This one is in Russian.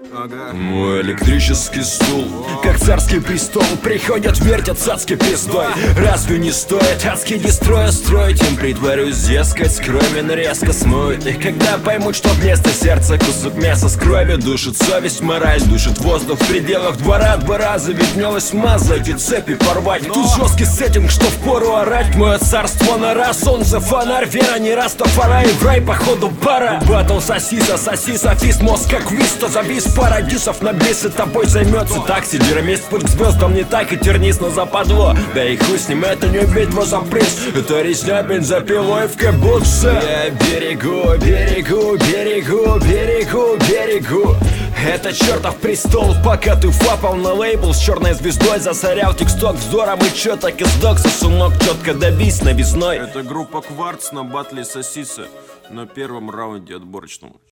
Мой электрический стул, как царский престол, приходят, вертят с адской пиздой. Разве не стоит адский дестроя строить? Им притворюсь, дескать, скрой меня резко смоет. И когда поймут, что вместо сердца кусок мяса с кровью душит совесть, мораль душит воздух в пределах двора. Два раза виднелась маза, эти цепи порвать. Тут жесткий сеттинг, что впору орать. Мое царство нора, солнце, фонарь, вера, не растафара, и в рай походу пара. Батл сосиса, соси, софист, мозг как виста, завис парадисов на бесе, тобой займется такси. Дермист, путь к звездам не так и тернист на западло. Да и хуй с ним, это не убить бросоприз. Это резня бензопилой в кабуце. Я берегу, берегу, берегу, берегу, берегу это чертов престол, пока ты фапал на лейбл с черной звездой. Засорял тексток вздором и чё так и сдох, сосунок, четко добись новизной. Это группа Кварц на батле Сосиса на первом раунде отборочном.